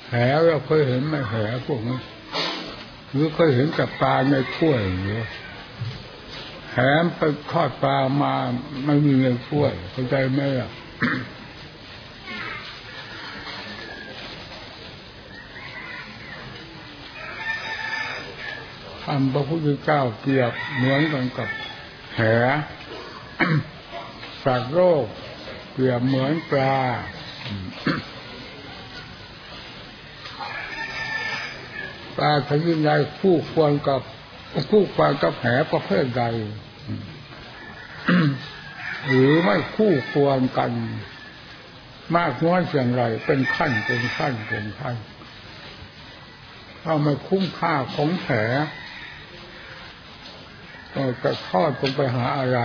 แหเราเคยเห็นไหมแหพวกนี้หรือเคยเห็นกับปลาในถ้วยหรือแหไปทอดปลามาไม่มีในถ้วยเข้าใจไหมล่ะทำพระพุทธเจ้าเปรียบเหมือนกันกับแหสัตว์โลกเปรียบเหมือนปลาปลาชนิดใดคู่ควรกับแหประเภทใดหรือไม่คู่ควรกันมากน้อยเพียงไรเป็นขั้นถ้าไม่คุ้มค่าของแหจะทอดลงไปหาอะไร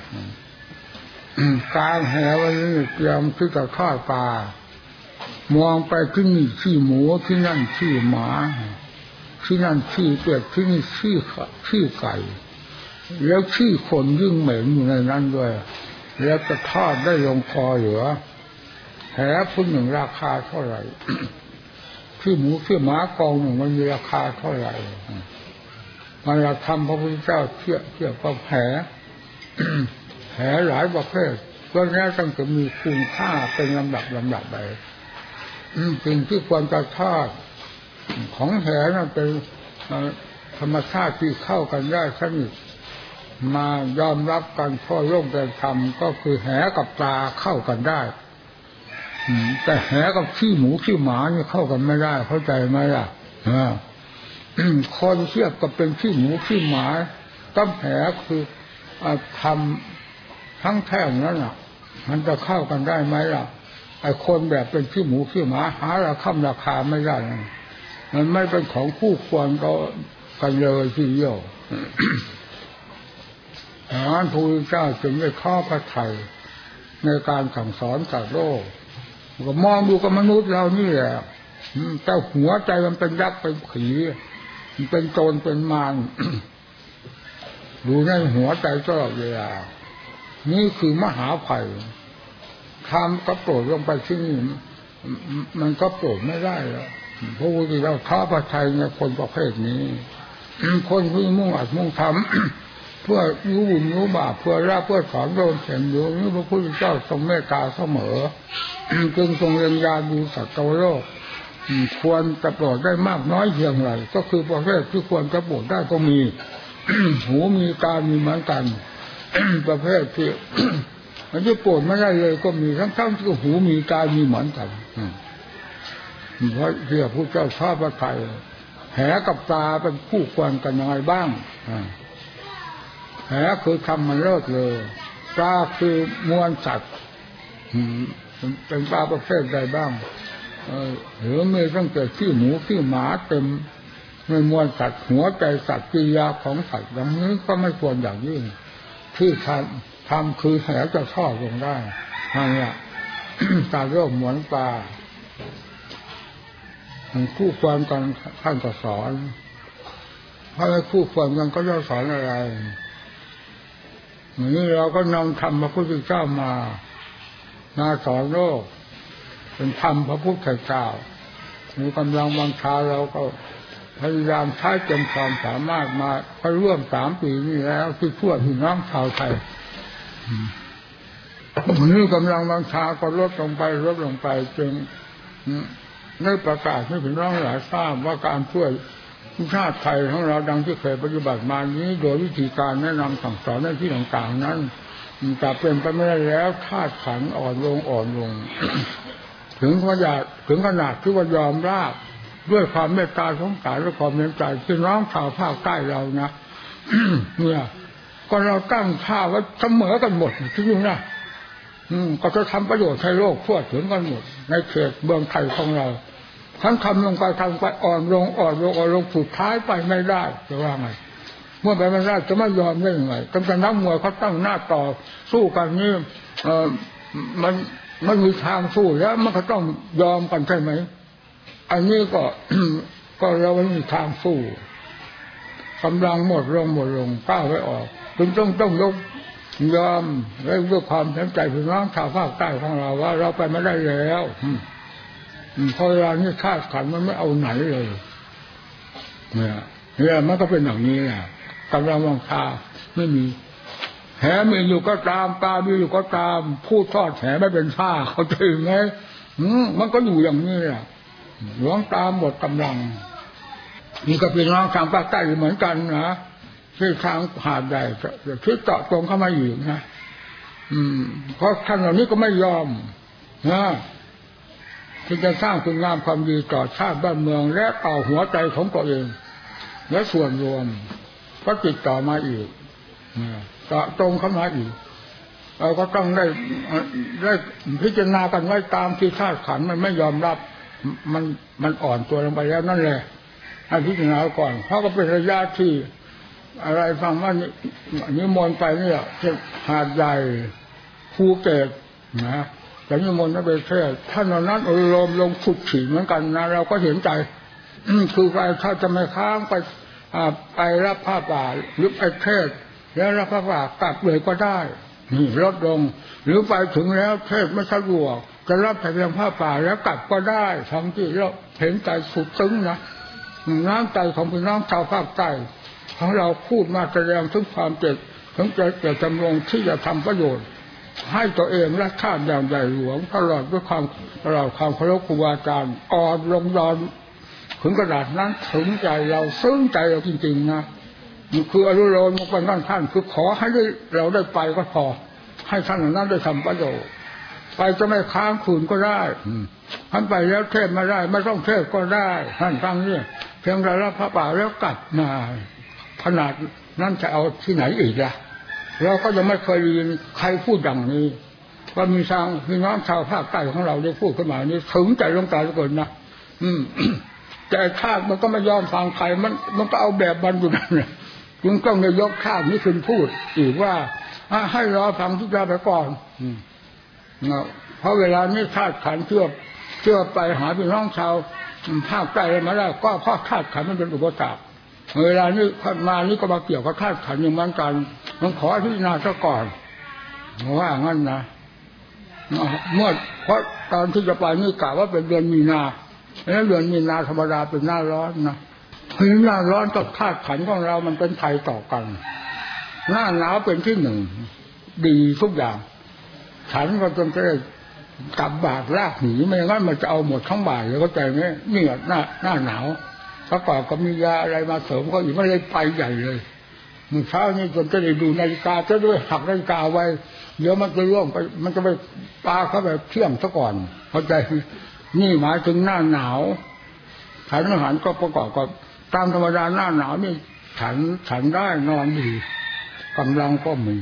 กลางแหวันนี้เตรียมที่จะทอดปลามองไปที่นี่ขี้หมูที่นั่นขี้หมาที่นั่นขี้เป็ดที่นี่ขี้ไก่แล้วขี้คนยิ่งเหม็นอยู่ในนั้นด้วยแล้วจะทอดได้ลงคอเหลือแหพุ่นหนึ่งราคาเท่าไหร่ขี้หมูขี้หมากองหนึ่งมันมีราคาเท่าไหร่มันเราทำพระพุทธเจ้าเทียบกับแหหลายประเภทก็แน่ต้องจะมีคุณค่าเป็นลำดับไปสิ่งที่ควรจะทอดของแหนั้นเป็นธรรมชาติที่เข้ากันได้สนิทมายอมรับกันทั่วโลกเป็นธรรมก็คือแหกับปลาเข้ากันได้แต่แหกับขี้หมูขี้หมานี่เข้ากันไม่ได้เข้าใจไหมล่ะคนเทียบกับเป็นขี้หมูขี้หมาตั้งแหคือทำทั้งแท่งนั้นน่ะมันจะเข้ากันได้ไหมล่ะไอ้คนแบบเป็นขี้หมูขี้หมาหาราคาไม่ได้มันไม่เป็นของคู่ควรกันเลยทีเดียวพระพุทธเจ้าจึงได้ข้อพระทัยในการสั่งสอนสัตว์โลกก็มองดูกับมนุษย์เรานี่แหละแต่หัวใจมันเป็นยักษ์เป็นผีมันเป็นโจรเป็นมารดูในหัวใจตลอดเวลานี่คือมหาภัยทำก็โปรดลงไปที่นี่มันก็โปรดไม่ได้แล้วพระพุทธเจ้าท้าพระทัยในคนประเภทนี้คนที่มุ่งอัดมุ่งทำเพื่อรู้บุญรู้บาปเพื่อละเพื่อสอนโดนเห็นอยู่นี่พระพุทธเจ้าทรงเมตตาเสมอจึงทรงเรียนญาดูสัตว์โลกควรจะโปรดได้มากน้อยเพียงไรก็คือประเภทที่ควรจะโปรดได้ก็มีหูมีตามีเหมือนกันประเภทที่มันจะโปรดไม่ได้เลยก็มีทั้งที่หูมีตามีเหมือนกันเพราะที่พระเจ้าชอบพระทัยแหกับตาเป็นคู่ควรกันยังไงบ้างแหคือทำมันเลิศเลยตาคือมวลสัตว์เป็นปลาประเภทใดบ้างหรือมีตั้งแต่ขี้หมูขี้หมาเต็มไม่มวลสัตว์หัวใจสัตว์กิริยาของสัตว์อย่างนี้ก็ไม่ควรอย่างยิ่งที่ทำคือแหจะทอดลงได้นั่นแหละตาโรคเหมือนปลาคู่ควรกันท่านก็สอนถ้าไม่คู่ควรกันก็จะสอนอะไรอย่างนี้เราก็นำธรรมพระพุทธเจ้ามาสอนโลกเป็นธรรมพระพุทธเจ้ามีกำลังวังชาเราก็พยายามใช้เต็มความสามารถมาก็ร่วม3 ปีนี้แล้วที่ทั่วที่น้องชาวไทยวันนี้กำลังวังชาก็ลดลงไปจึงได้ประกาศให้พี่น้องหลายทราบว่าการช่วยชาติไทยของเราดังที่เคยปฏิบัติมานี้โดยวิธีการแนะนำสั่งสอนในที่ต่างๆนั้นจะเป็นไปไม่ได้แล้วธาตุขันธ์อ่อนลง ถึงขนาดที่ว่ายอมราบด้วยความเมตตาสงสารและความเมตตาพี่น้องชาวภาคใต้เรานะ เนี่ยก็เราตั้งท่าว่าเสมอกันหมดที่นี่นะก็จะทำประโยชน์ให้โลกทั่วถึงกันหมดในเขตเมืองไทยของเราทั้งทำลงไปอ่อนลงสุดท้ายไปไม่ได้จะว่าไงเมื่อไปไม่ได้จะไม่ยอมได้ยังไงกำลังนักมวยเขาตั้งหน้าต่อสู้กันนี่มันไม่มีทางสู้แล้วมันก็ต้องยอมกันใช่ไหมอันนี้ก็เราไม่มีทางสู้กำลังหมดลงก้าวไม่ออกถึงต้องยกยอมและด้วยความเต็มใจพี่น้องชาวภาคใต้ของเราว่าเราไปไม่ได้แล้วพอเวลานี้ธาตุขันธ์มันไม่เอาไหนเลยเนี่ยมันก็เป็นอย่างนี้แหละกำลังวังชาไม่มีแหมีอยู่ก็ตามปลามีอยู่ก็ตามพูดทอดแหไม่เป็นท่าเขาถึงไงมันก็อยู่อย่างนี้แหละหลวงตามหมดกำลังนี่ก็เป็นน้องทางภาคใต้เหมือนกันนะที่ทางหาดใหญ่ที่เจาะตรงเข้ามาอยู่นะเพราะท่านเหล่านี้ก็ไม่ยอมนะที่จะสร้างคุณงามความดีต่อชาติบ้านเมืองและต่อหัวใจของตัวเองและส่วนรวมก็ติดต่อมาอีกต่อตรงเข้ามาอีกเราก็ต้องได้พิจารณากันไว้ตามที่ธาตุขันธ์มันไม่ยอมรับมันอ่อนตัวลงไปแล้วนั่นแหละให้พิจารณาก่อนเพราะก็เป็นระยะที่อะไรฟังว่านิมนต์ไปเนี่ยหาดใหญ่ภูเก็ตนะแต่นิมนต์ไปเทศท่านเหล่านั้นอารมณ์ลงขุดฉีเหมือนกันนะเราก็เห็นใจคือใครถ้าจะไม่ค้างไปรับผ้าป่าหรือไปเทศแล้วรับผ้าป่ากลับเลยก็ได้นี่ลดลงหรือไปถึงแล้วเทศไม่สะดวกจะรับแต่เพียงผ้าป่าแล้วกลับก็ได้ทั้งที่เราเห็นใจสุดซึ้งนะน้ำใจของพี่น้องชาวภาคใต้ของเราพูดมาแสดงถึงความเจ็บถึงจะจำลองที่จะทำประโยชน์ให้ตัวเองและชาติอย่างใหญ่หลวงตลอดด้วยความเคารพครูบาอาจารย์อ่อนลงยอนถึงกระดาษนั้นถึงใจเราซึ้งใจเราจริงๆนะมันคืออนุโลมของท่านคือขอให้เราได้ไปก็พอให้ท่านนั้นได้ทำประโยชน์ไปจะไม่ค้างคืนก็ได้ท่านไปแล้วเทศมาได้ไม่ต้องเทศก็ได้ท่านฟังเนี่ยเพียงแต่รับพระป่าแล้วกลับมาขนาดนั้นจะเอาที่ไหนอีกล่ะเราก็ยังไม่เคยยินใครพูดอย่างนี้ว่ามีทางพี่น้องชาวภาคใต้ของเราได้พูดขึ้นมานี่ถึงใจลงตาทุกคนนะแต่ชาติมันก็ไม่ยอมฟังใครมันก็เอาแบบมันอยู่นั่นแหละจึงต้องยกชาตินี้ขึ้นพูดอีกว่าให้รอฟังทุกอย่างไปก่อนเพราะเวลานี้ธาตุขันธ์เชื่อไปหาพี่น้องชาวภาคใต้มาแล้วก็เพราะธาตุขันธ์มันเป็นอุปสรรคเวลานี้มานี่ก็มาเกี่ยวกับธาตุขันธ์อย่างนั้นกันมันขอพิจารณาซะก่อนว่างั้นนะเมื่อเพราะตอนที่จะไปนี่กะว่าเป็นเดือนมีนาแล้วเดือนมีนาธรรมดาเป็นหน้าร้อนนะหน้าร้อนกับธาตุขันธ์ของเรามันเป็นไทยต่อกันหน้าหนาวเป็นที่หนึ่งดีทุกอย่างฉันก็จนจะได้กลับบาดลากหนีไม่งั้นมันจะเอาหมดทั้งบ่ายเลยเข้าใจไหมนี่หน้าหนาวประกอบกับมียาอะไรมาเสริมก็อีกไม่ได้ไปใหญ่เลยมื้อเช้านี้จนจะได้ดูนาฬิกาจะด้วยหักนาฬิกาไว้เดี๋ยวมันจะร่วงไปมันจะไปปาเข้าไปเที่ยงซะก่อนเข้าใจนี่หมายถึงหน้าหนาวฉันอาหารก็ประกอบกับตามธรรมดาหน้าหนาวนี่ฉันได้นอนดีกำลังก็มี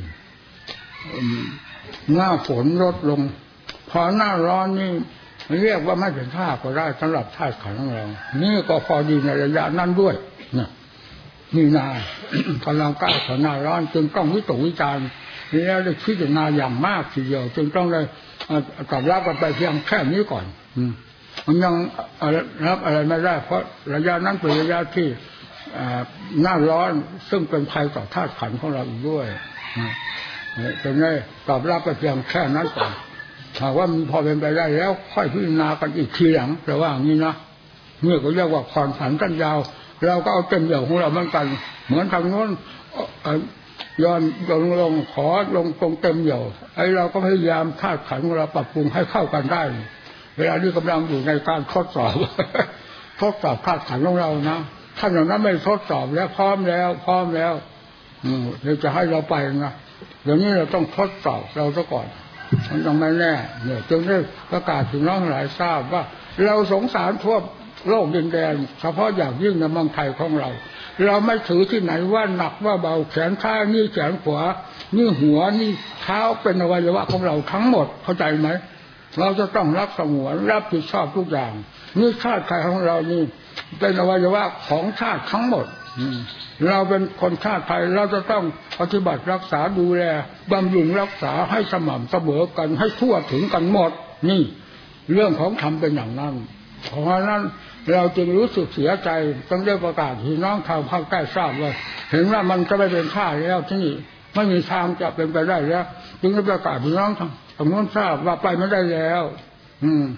หน้าฝนลดลงพอหน้าร้อนนี่เรียกว่าไม่เป็นท่าก็ได้สำหรับธาตุขันธ์ของเรานี่ก็พอดีในระยะนั้นด้วยนะมีนากำลังก้าวเข้าหน้าร้อนจึงต้องวิตกวิจารณ์แล้วได้พิจารณาอย่างมากทีเดียวจึงต้องได้ตอบรับกันไปเพียงแค่นี้ก่อนมันยังรับอะไรไม่ได้เพราะระยะนั้นเป็นระยะที่หน้าร้อนซึ่งเป็นภัยต่อธาตุขันธ์ของเราอีกด้วยจึงได้ตอบรับไปเพียงแค่นั้นก่อนหากว่ามีพอเป็นไปได้แล้วค่อยพิจารณากันอีกทีหลังแต่ว่าอย่างนี้นะเมื่อก็เรียกว่าผ่อนผันกันยาวเราก็เอาเต็มเหยี่ยวของเราเหมือนกันเหมือนทางโน้นย้อนลงขอลงตรงเต็มเหยี่ยวไอ้เราก็พยายามธาตุขันธ์ของเราปรับปรุงให้เข้ากันได้เวลานี้กำลังอยู่ในการทดสอบธาตุขันธ์ของเรานะท่านเหล่านั้นไม่ทดสอบแล้วพร้อมแล้วเดี๋ยวจะให้เราไปนะเดี๋ยวนี้เราต้องทดสอบเราซะก่อนมันยังไม่แน่เนี่ยจึงได้ประกาศถึงน้องหลายทราบว่าเราสงสารทั่วโลกดินแดนเฉพาะอย่างยิ่งในเมืองไทยของเราไม่ถือที่ไหนว่าหนักว่าเบาแขนข้างนี่แขนขวานี่หัวนี่เท้าเป็นอวัยวะของเราทั้งหมดเข้าใจไหมเราจะต้องรับสงวนรับผิดชอบทุกอย่างนี่ชาติไทยของเรานี่เป็นอวัยวะของชาติทั้งหมดเราเป็นคนชาติไทยเราจะต้องปฏิบัติรักษาดูแลบำรุงรักษาให้สม่ำเสมอกันให้ทั่วถึงกันหมดนี่เรื่องของธรรมเป็นอย่างนั้นเพราะฉะนั้นเราจึงรู้สึกเสียใจต้องได้ประกาศที่น้องชาวภาคใต้ทราบว่าเห็นว่ามันจะไม่เป็นท่าแล้วที่นี่ไม่มีทางจะเป็นไปได้แล้วจึงได้ประกาศที่น้องทางโน้นทราบว่าไปไม่ได้แล้ว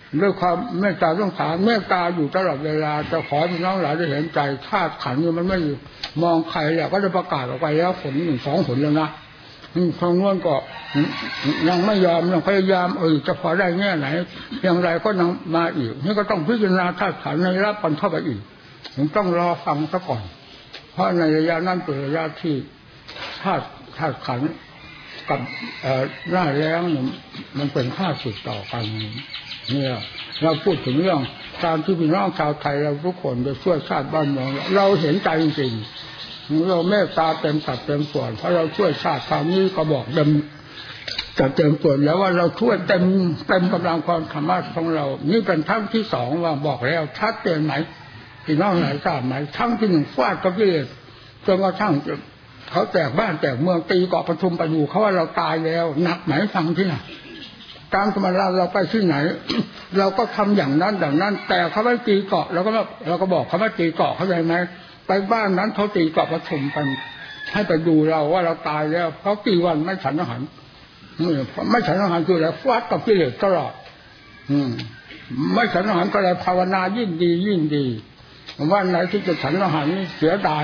ด้วยความเมตตาสงสารเมตตาอยู่ตลอดเวลาจะขอพี่น้องหลายได้เห็นใจธาตุขันธ์นี่มันไม่มองใครแล้วก็จะประกาศออกไปแล้วผล1-2 ผลแล้วนะทางโน้นก็ยังไม่ยอมยังพยายามจะพอได้แง่ไหนอย่างไรก็ยังมาอีกนี่ก็ต้องพิจารณาธาตุขันธ์ในรับปันเข้าไปอีกผมต้องรอฟังซะก่อนเพราะในระยะนั้นเป็นระยะที่ธาตุขันธ์กับหน้าแล้งมันเป็นข้าศึกต่อกันเนี่ยเราพูดถึงเรื่องการที่พี่น้องชาวไทยเราทุกคนจะช่วยชาติบ้านเมืองเราเห็นใจจริงๆเราเมตตาเต็มสัดเต็มส่วนเพราะเราช่วยชาติคราวนี้ก็บอกเต็มส่วนแล้วว่าเราช่วยเต็มกำลังความสามารถของเรานี่เป็นครั้งที่2ว่าบอกแล้วชัดเจนไหมพี่น้องไหนทราบไหมครั้งที่1ฟาดกับกิเลสจนกระทั่งเขาแตกบ้านแตกเมืองตีเกาะประชุมไปอยู่เขาว่าเราตายแล้วหนักไหนฟังที่ไหนการธรรมดาเราไปที่ไหนเราก็ทำอย่างนั้นแต่เขาไม่ตีเกาะเราก็บอกเขาไม่ตีเกาะเข้าใจไหมไปบ้านนั้นเขาตีเกาะประชุมกันให้ไปดูเราว่าเราตายแล้วเพราะกี่วันไม่ฉันอาหารไม่ฉันอาหารคืออะไรฟาดกับกิเลสตลอดไม่ฉันอาหารก็เลยภาวนายิ่งดีวันไหนที่จะฉันอาหารนี่เสียดาย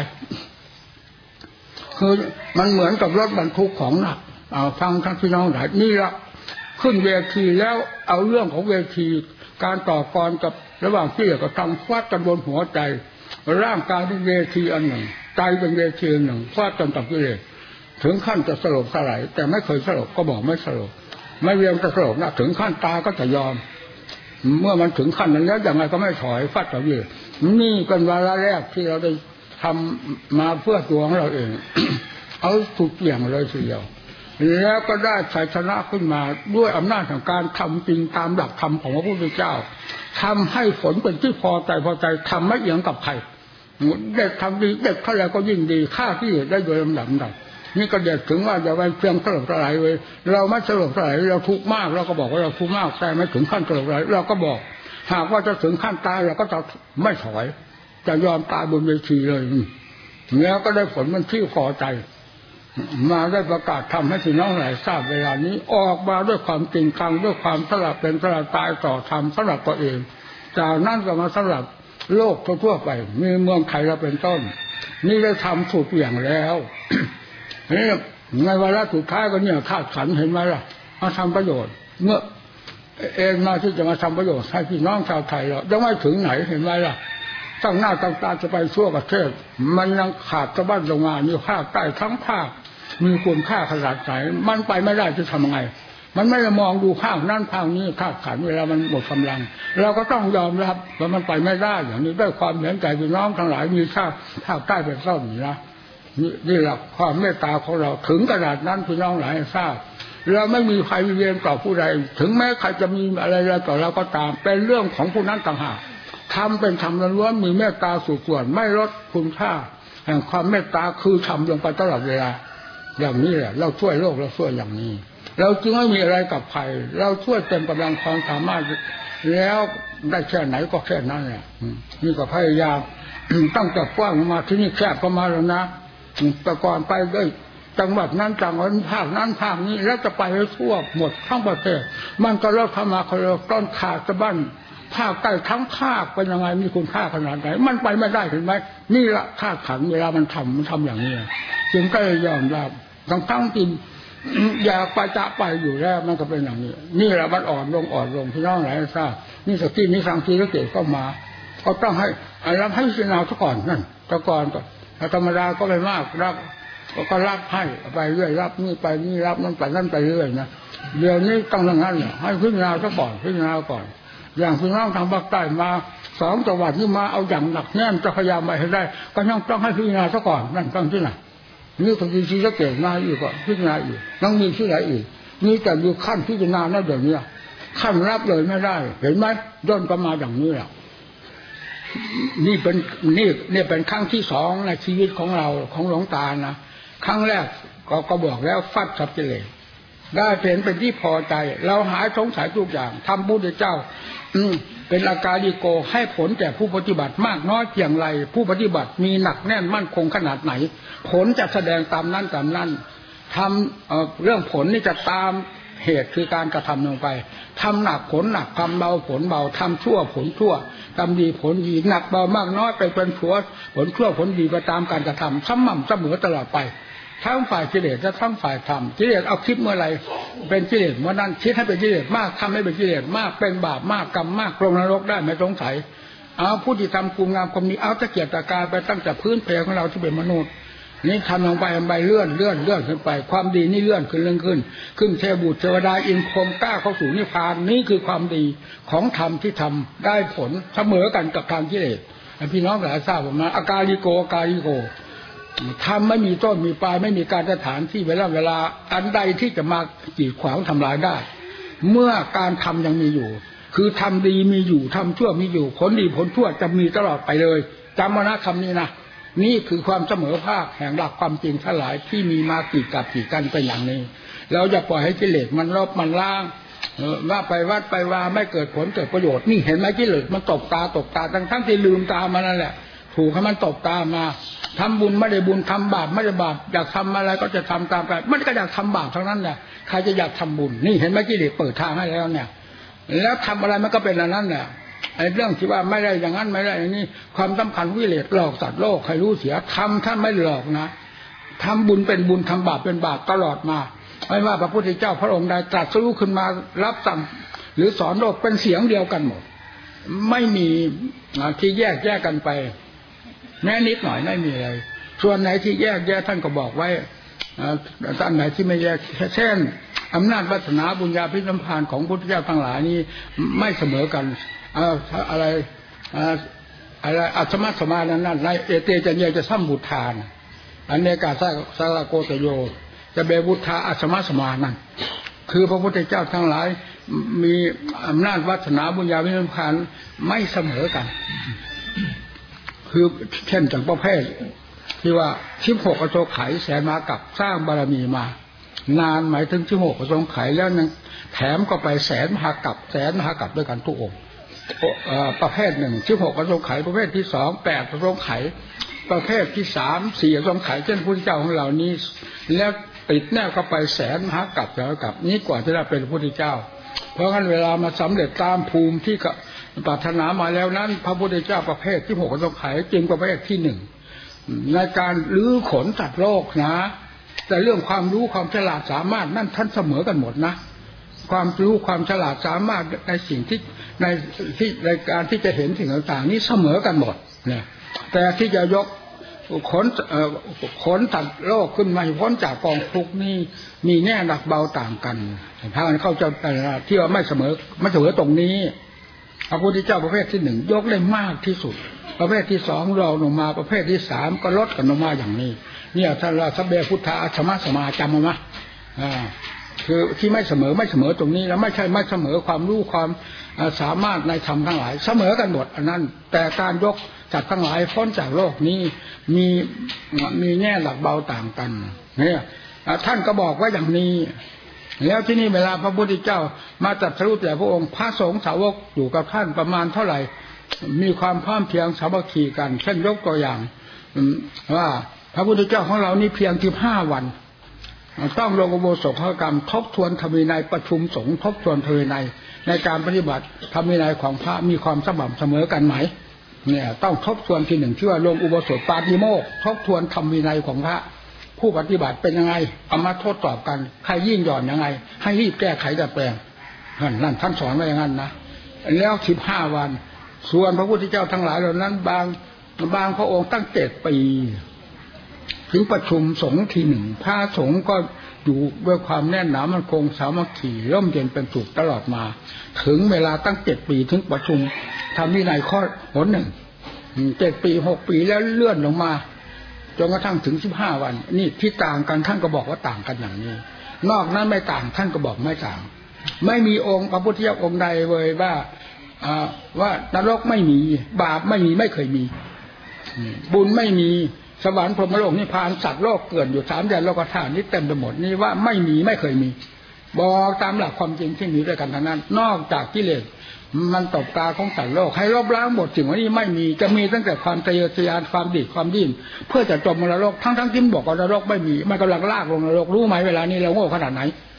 คือมันเหมือนกับรถบรรทุกของหนักฟังท่านพี่น้องหลายนี่ละขึ้นเวทีแล้วเอาเรื่องของเวทีการต่อกรกับระหว่างที่กับทำฟาดกันบนหัวใจร่างกายเป็นเวทีอันหนึ่งใจเป็นเวทีหนึ่งฟาดกันกับกิเลสถึงขั้นจะสลบสลายแต่ไม่เคยสลบก็บอกไม่สลบไม่เรียมจะสลบนะถึงขั้นตาก็จะยอมเมื่อมันถึงขั้นนั้นแล้วยังไงก็ไม่ถอยฟาดกับกิเลสนี่เป็นวาระแรกที่เราได้ทำมาเพื่อตัวของเราเอง เอาถูกเกี่ยงเลยทีเดียวแล้วก็ได้ชัยชนะขึ้นมาด้วยอำนาจของการทำจริงตามหลักธรรมของพระพุทธเจ้าทำให้ผลเป็นที่พอใจทำไม่เอียงกับใครเด็กทำดีเด็กเท่าไรก็ยิ่งดีค่าที่ได้โดยลำดับนี่ก็เด็ดถึงว่าอย่าไปเพียงสลบสลายเลยเราไม่สลบสลายเราทุกข์มากเราก็บอกว่าเราทุกข์มากแต่ไม่ถึงขั้นสลบสลายเราก็บอกหากว่าจะถึงขั้นตายเราก็จะไม่ถอยจะยอมตายบนเวทีเลยแล้วก็ได้ผลมันที่พอใจมาได้ประกาศทำให้พี่น้องหลายทราบเวลานี้ออกมาด้วยความจริงจังด้วยความสลับเป็นสลับตายต่อธรรมสลับตัวเองจากนั้นก็มาสลับโลกทั่วไปมีเมืองไทยเราเป็นต้นนี่ได้ทำถูกอย่างแล้วนี่ในวาระสุดท้ายก็เนี่ยธาตุขันธ์เห็นไหมล่ะมาทำประโยชน์เมื่อเองมาที่จะมาทำประโยชน์ให้พี่น้องชาวไทยเรายังไม่ถึงไหนเห็นไหมล่ะตั้งหน้าตั้งตาจะไปทั่วประเทศมันยังขาดสะบั้นลงมามีภาคใต้ทั้งภาคมีคุณค่าขนาดไหนมันไปไม่ได้จะทำไงมันไม่ได้มองดูภาคนั้นภาคนี้ธาตุขันธ์เวลามันหมดกำลังเราก็ต้องยอมรับว่ามันไปไม่ได้อย่างนี้ด้วยความเห็นใจพี่น้องทั้งหลายมีภาคใต้เป็นต้นนะนี่แหละความเมตตาของเราถึงขนาดนั้นพี่น้องหลายทราบเราไม่มีใครเวียนต่อผู้ใดถึงแม้ใครจะมีอะไรต่อเราก็ตามเป็นเรื่องของผู้นั้นต่างหากทำเป็นธรรมล้วนมีเมตตาสุดส่วนไม่ลดคุณค่าแห่งความเมตตาคือทำลงไปตลอดเวลาอย่างนี้แหละเราช่วยโลกเราช่วยอย่างนี้เราจึงไม่มีอะไรกับใครเราช่วยเต็มกำลังความสามารถแล้วได้แค่ไหนก็แค่นั้นแหละนี่ก็พยายามตั้งแต่กว้างมาที่นี่แคบก็มาแล้วนะแต่ก่อนไปด้วยจังหวัดนั้นจังหวัดภาคนั้นภาคนี้แล้วจะไปให้ทั่วหมดทั้งประเทศมันก็เลิกทำมาเขาเลิกต้นขาดสะบั้นภาคใต้ทั้งภาคเป็นยังไงมีคุณค่าขนาดไหนมันไปไม่ได้เห็นไหมนี่ละธาตุขันธ์เวลามันทำอย่างนี้จึงก็ยอมรับทั้งที่อยากไปจะไปอยู่แล้วมันก็เป็นอย่างนี้นี่แหละมันอ่อนลงพี่น้องหลายทราบนี่สักที่นี้สังทีแล้วเกิดก็มาก็ต้องให้รับให้พิจารณาซะก่อนนั่นแต่ก่อนก็ธรรมดาก็ไม่มากรับก็รับให้ไปเรื่อยรับนี่ไปนี่รับนั่นไปนั่นไปเรื่อยนะเดี๋ยวนี้ต้องอย่างนั้นให้พิจารณาซะก่อนพิจารณาก่อนอย่างพี่น้องทางภาคใต้มา2 จังหวัดที่มาเอาอย่างหนักแน่นจะพยายามไปให้ได้ก็ยังต้องให้พิจารณาซะก่อนนั่นต้องที่ไหนนี่ต้องชี้จะเกิดมาอยู่ก่อนพิจารณาอยู่ต้องมีที่ไหนอีกนี่แต่อยู่ขั้นพิจารณาแล้วเดี๋ยวนี้ขั้นรับเลยไม่ได้เห็นไหมย่นก็มาอย่างนี้แหละนี่เป็นครั้งที่2ในชีวิตของเราของหลวงตานะครั้งแรกก็บอกแล้วฟัดกับกิเลสได้เป็นที่พอใจเราหายสงสัยทุกอย่างทำพุทธเจ้าเป็นอากาลิโกให้ผลแก่ผู้ปฏิบัติมากน้อยเพียงไรผู้ปฏิบัติมีหนักแน่นมั่นคงขนาดไหนผลจะแสดงตามนั้นทำเรื่องผลนี่จะตามเหตุคือการกระทำลงไปทำหนักผลหนักทำเบาผลเบาทำชั่วผลชั่วทำดีผลดีหนักเบามากน้อยไปเป็นผลชั่วผลดีไปตามการกระทำสม่ำเสมอตลอดไปทั้งฝ่ายกิเลสและทั้งฝ่ายธรรมกิเลสเอาคิดเมื่อไรเป็นกิเลสเมื่อนั้นคิดให้เป็นกิเลสมากทำให้เป็นกิเลสมากเป็นบาปมากกรรมมากลงนรกได้ไม่สงสัยเอาผู้ที่ทำคุณงามความดีเอาตะเกียบตะการไปตั้งแต่พื้นเพของเราที่เป็นมนุษย์นี่ทำลงไปเลื่อนขึ้นไปความดีนี่เลื่อนขึ้นเทบุตรเทวดาอินพรหมกล้าเข้าสู่นิพพานนี่คือความดีของธรรมที่ทำได้ผลเสมอกันกับทางกิเลสพี่น้องหลายทราบผมนะอากาลิโกทำไม่มีต้นมีปลายไม่มีการสถานที่เวลาอันใดที่จะมากีดขวางทำลายได้เมื่อการทำยังมีอยู่คือทำดีมีอยู่ทำชั่วมีอยู่ผลดีผลชั่วจะมีตลอดไปเลยจำมานะคำนี้นะนี่คือความเสมอภาคแห่งหลักความจริงทั้งหลายที่มีมากีดกับกีดกันเป็นอย่างนี้เราจะปล่อยให้กิเลสมันรบมันล่างว่าไปวัดไปว่าไม่เกิดผลเกิดประโยชน์นี่เห็นไหมกิเลสมันตบตาทั้งที่ลืมตามานั่นแหละถูกให้มันตบตามาทำบุญไม่ได้บุญทำบาปไม่ได้บาปอยากทำอะไรก็จะทำตามไปมันก็อยากทำบาปทั้งนั้นแหละใครจะอยากทำบุญนี่เห็นไหมกิเลสเปิดทางให้แล้วเนี่ยแล้วทำอะไรมันก็เป็นอันนั้นแหละไอ้เรื่องที่ว่าไม่ได้อย่างนั้นไม่ได้อย่างนี้ความสำคัญกิเลสหลอกสัตว์โลกใครรู้เสียทำท่านไม่หลอกนะทำบุญเป็นบุญทำบาปเป็นบาปตลอดมาไม่ว่าพระพุทธเจ้าพระองค์ใดตรัสรู้ขึ้นมารับสั่งหรือสอนโลกเป็นเสียงเดียวกันหมดไม่มีที่แยกกันไปแม้นิดหน่อยไม่มีอะไรส่วนไหนที่แยกท่านก็บอกไว้ท่านไหนที่ไม่แยกเช่นอำนาจวาสนาบุญญาภิสัมพันธ์ของพุทธเจ้าทั้งหลายนี้ไม่เสมอกันอะไรอัตมะสมานั้นในเอเตจัญญจะสัมบุทานอันเนกาสารโกตโยจะเบบุทธาอัตมะสมานั้นคือพระพุทธเจ้าทั้งหลายมีอำนาจวาสนาบุญญาภิสัมพันธ์ไม่เสมอกันคือเช่นจากประเภทที่ว่า16อโศกไขยแสนมากับสร้างบารมีมานานหมายถึง16อโศกไขยแล้วยังแถมก็ไปแสนมหากัปด้วยกันทุกองค์ประเภท1 16อโศกไขยประเภทที่2 8อโศกไขยประเภทที่3 4อโศกไขยเช่นพระพุทธเจ้าของเรานี้แล้วติดแนบเข้าไปแสนมหากัปแล้วกับนี้กว่าจะได้เป็นพระพุทธเจ้าเพราะงั้นเวลามาสำเร็จตามภูมิที่ปรารถนามาแล้วนั้นพระพุทธเจ้าประเภทที่6อโศกไขยจึงประเภทที่1ในการลื้อขนสัตว์โลกนะแต่เรื่องความรู้ความฉลาดสามารถนั่นท่านเสมอกันหมดนะความรู้ความฉลาดสามารถในสิ่งที่ในการที่จะเห็นสิ่งต่างๆนี้เสมอกันหมดเนี่ยแต่ที่จะยกขนสัตว์โลกขึ้นมาพ้นจากกองทุกข์นี่มีแง่หนักเบาต่างกันพากันเข้าใจที่ว่าไม่เสมอตรงนี้พระพุทธเจ้าประเภทที่1ยกได้มากที่สุดประเภทที่2รองลงมาประเภทที่3ก็ลดกันลงมาอย่างนี้เนี่ยท่านเราสัพเพพุทธาอัตมะสมาจำเอามาคือที่ไม่เสมอตรงนี้แล้วไม่ใช่ไม่เสมอความรู้ความสามารถในธรรมทั้งหลายเสมอกันหมดอันนั้นแต่การยกจัดทั้งหลายพ้นจากโลกนี้มีแง่หลักเบาต่างกันเนี่ยท่านก็บอกว่าอย่างนี้แล้วที่นี่เวลาพระพุทธเจ้ามาตรัสรู้แต่พระองค์พระสงฆ์สาวกอยู่กับท่านประมาณเท่าไหร่มีความพร้อมเพรียงสามัคคีกันเช่นยกตัวอย่างว่าพระพุทธเจ้าของเรานี่เพียง15วันต้องลงอุโบสถกรรมทบทวนธรรมวินัยประชุมสงฆ์ทบทวนธรรมวินัยในการปฏิบัติธรรมวินัยของพระมีความสม่ำเสมอกันไหมเนี่ยต้องทบทวนที่1ชื่อว่าลงอุโบสถปาฏิโมกข์ทบทวนธรรมวินัยของพระผู้ปฏิบัติเป็นยังไงเอามาทดสอบกันใครยิ่งหย่อนยังไงให้รีบแก้ไขดัดแปลงนั่นท่านสอนไว้อย่างนั้นนะแล้ว15วันส่วนพระพุทธเจ้าทั้งหลายเหล่านั้นบางพระองค์ตั้ง7 ปีถึงประชุมสงฆ์ที1พระสงฆ์ก็อยู่ด้วยความแน่นหนามั่นคงสามัคคีร่มเย็นเป็นสุขตลอดมาถึงเวลาตั้ง7 ปีถึงประชุมทำวินัยข้อหน7 ปี6 ปีแล้วเลื่อนลงมาจนกระทั่งถึง15 วันนี่ที่ต่างกันท่านก็บอกว่าต่างกันอย่างนี้นอกนั้นไม่ต่างท่านก็บอกไม่ต่างไม่มีองค์พระพุทธเจ้าองค์ใดเลยว่านรกไม่มีบาปไม่มีไม่เคยมีบุญไม่มีสวรรค์พรหมโลกนิพพานสัตว์โลกเกิดอยู่3 แดนโลกธาตุนี้เต็มไปหมดนี่ว่าไม่มีไม่เคยมีบอกตามหลักความจริงที่มีด้วยกันทั้งนั้นนอกจากกิเลสมันตบตาของสัตว์โลกให้ลบล้างหมดสิ่งนี้ไม่มีจะมีตั้งแต่ความทะเยอทะยานความดีความดิ้นเพื่อจะจมนรกทั้งที่บอกว่านรกไม่มีมันกำลังลากลงนรกรู้ไหมเวลานี้เราโง่ขนาดไหน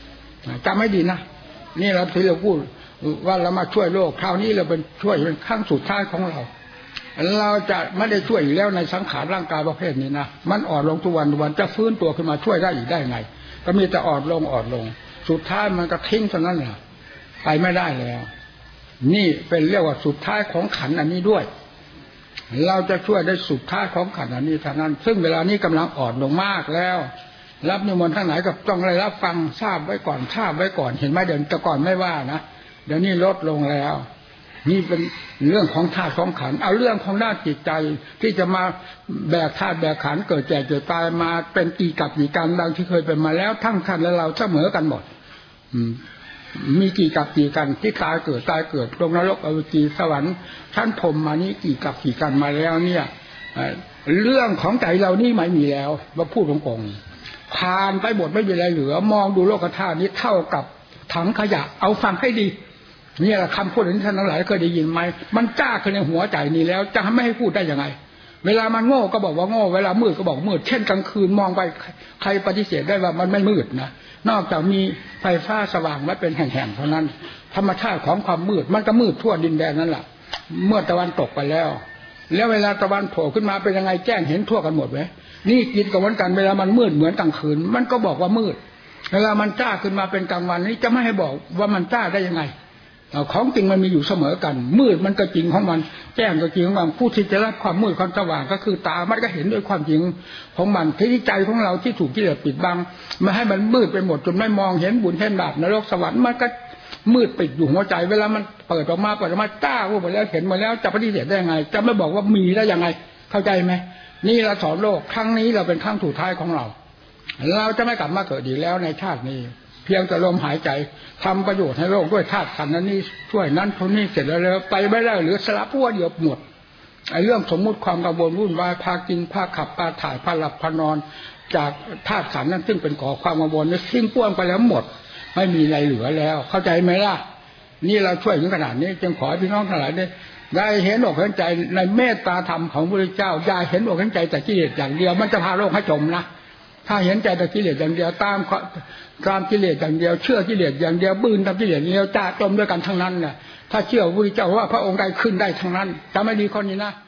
จำไม่ดีนะนี่เราที่เราพูดว่าเรามาช่วยโลกคราวนี้เราเป็นช่วยเป็นขั้นสุดท้ายของเราจะไม่ได้ช่วยอีกแล้วในสังขารร่างกายประเภทนี้นะมันอ่อนลงทุกวันจะฟื้นตัวขึ้นมาช่วยได้อีกได้ไงก็มีแต่อ่อนลงสุดท้ายมันก็ทิ้งเท่านั้นแหละไปไม่ได้แล้วนี่เป็นเรียกว่าสุดท้ายของขันอันนี้ด้วยเราจะช่วยได้สุดท้ายของขันอันนี้เท่านั้นซึ่งเวลานี้กำลังอ่อนลงมากแล้วรับนิมนต์ทั้งหลายกับต้องได้รับฟังทราบไว้ก่อนเห็นไหมเดี๋ยวแต่ก่อนไม่ว่านะเดี๋ยวนี้ลดลงแล้วนี่เป็นเรื่องของธาตุของขันเอาเรื่องของด้านจิตใจที่จะมาแบกธาตุแบกขันเกิดแก่เกิดตายมาเป็นกี่กับกี่กันดังที่เคยเป็นมาแล้วทั้งท่านและเราเสมอกันหมดมีกี่กับกี่กันที่ตายเกิดลงนรกอเวจีสวรรค์ชั้นพรหมมานี้กี่กับกี่กันมาแล้วเนี่ยเรื่องของใจเรานี่ไม่มีแล้วมาพูดตรงๆผ่านไปหมดไม่มีอะไรเหลือมองดูโลกธาตุนี้เท่ากับถังขยะเอาฟังให้ดีนี่แหละคำพูดที่ท่านทั้งหลายเคยได้ยินไหมมันจ้าขึ้นในหัวใจนี่แล้วจะไม่ให้พูดได้ยังไงเวลามันโง่ก็บอกว่าโง่เวลามืดก็บอกมืดเช่นกลางคืนมองไปใครปฏิเสธได้ว่ามันไม่มืดนะนอกจากมีไฟฟ้าสว่างไว้เป็นแห่งๆเท่านั้นธรรมชาติของความมืดมันก็มืดทั่วดินแดนนั่นแหละเมื่อตะวันตกไปแล้วเวลาตะวันโผล่ขึ้นมาเป็นยังไงแจ้งเห็นทั่วกันหมดไหมนี่กินกับวันกันเวลามันมืดเหมือนกลางคืนมันก็บอกว่ามืดเวลามันจ้าขึ้นมาเป็นกลางวันนี้จะไม่ให้บอกว่ามันจ้าได้ยังไงของจริงมันมีอยู่เสมอกันมืดมันก็จริงของมันแจ้งก็จริงของมันผู้ที่จะรับความมืดความสว่างก็คือตามันก็เห็นด้วยความจริงของมันที่ใจของเราที่ถูกกิเลสปิดบังไม่ให้มันมืดไปหมดจนไม่มองเห็นบุญเห็นบาปนรกสวรรค์มันก็มืดปิดอยู่หัวใจเวลามันเปิดออกมาจ้าพูดไปแล้วเห็นมาแล้วจะปฏิเสธได้ยังไงจะไม่บอกว่ามีได้ยังไงเข้าใจไหมนี่เราสอนโลกครั้งนี้เราเป็นครั้งสุดท้ายของเราจะไม่กลับมาเกิดอีกแล้วในชาตินี้เพียงแต่ลมหายใจทำประโยชน์ให้โลกด้วยธาตุขันธ์นั้นนี่ช่วยนั้นคนนี้เสร็จแล้วไปไม่ได้หรือสละพวกเดียวหมดไอ้เรื่องสมมุติความกังวลวุ่นวายพากินพาขับพาถ่ายพาหลับพานอนจากธาตุขันธ์นั้นซึ่งเป็นก่อความกังวลนี่สิ้นป้วนไปแล้วหมดไม่มีอะไรเหลือแล้วเข้าใจไหมล่ะนี่เราช่วยถึงขนาดนี้จึงขอให้พี่น้องทั้งหลายได้เห็นอกเห็นใจในเมตตาธรรมของพระพุทธเจ้าอย่าเห็นอกเห็นใจแต่กิเลสอย่างเดียวมันจะพาโลกให้จมนะถ้าเห็นใจแต่กิเลสอย่างเดียวตามกิเลสอย่างเดียวเชื่อกิเลสอย่างเดียวบืนตามกิเลสอย่างเดียวจะจมด้วยกันทั้งนั้นน่ะถ้าเชื่อพระพุทธเจ้าว่าพระองค์ใดขึ้นได้ทั้งนั้นจะไม่ดีข้อนี้นะ